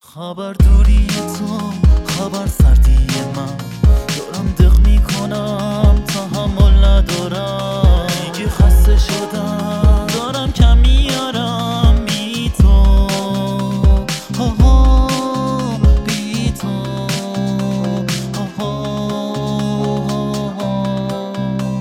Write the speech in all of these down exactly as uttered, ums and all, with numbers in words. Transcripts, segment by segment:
خبر دوری تو، خبر سردی من، دارم دق میکنم تحمل ندارم، دیگه خسته شدم دارم کم میارم بی تو، ها ها بی تو، ها ها.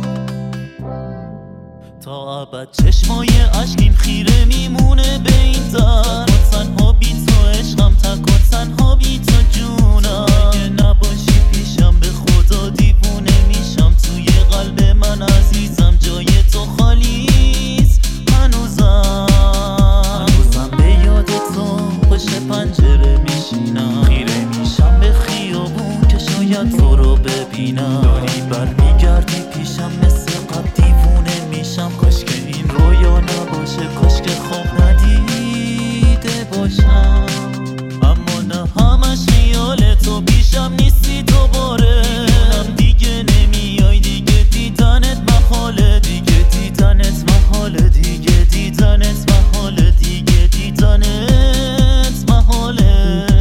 تا ابد چشمای عشقیم خیره میمونه به این در، تنها بی تو عشقم، تک و تنها بی تو جونم. اگه نباشی پیشم به خدا دیوونه میشم، توی قلب من عزیزم جای تو خالیست هنوزم. هنوزم به یاد تو پشت پنجره میشینم، خیره میشم به خیابون که شاید تو رو ببینم. داری برمیگردی پیشم مثل قبل دیوونه میشم، کاش که این رویا نباشه، کاش که خواب ندیده باشم. اما نه همش خیال تو، پیشم نیستی دوباره، هم دیگه نمیای، دیگه دیدنت محاله، دیگه دیدنت محاله، دیگه دیدنت محاله، دیگه دیدنت محاله.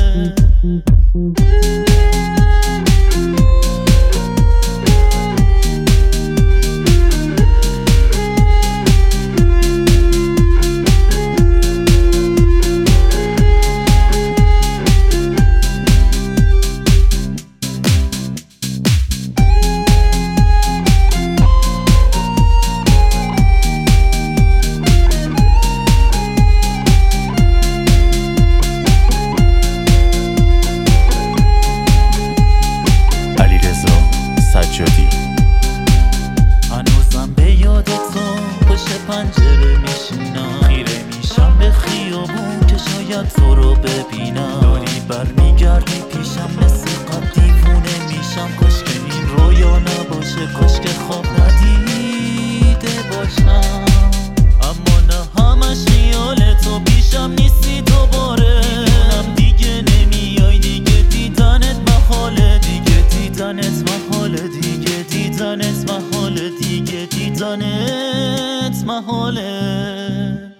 هنوزم به یاد تو پشت پنجره میشینم، خیره میشم به خیابون که شاید تو رو ببینم. داری برمیگردی پیشم مثل قبل دیوونه میشم، کاش که این رویا نباشه، کاش که خواب ندیده باشم. اما نه همش خیال تو، پیشم نیستی دوباره، هم دیگه نمیای، دیگه دیدنت محاله، دیگه دیدنت محاله، دیگه دیدنت محاله، دیگه دیدنت محاله.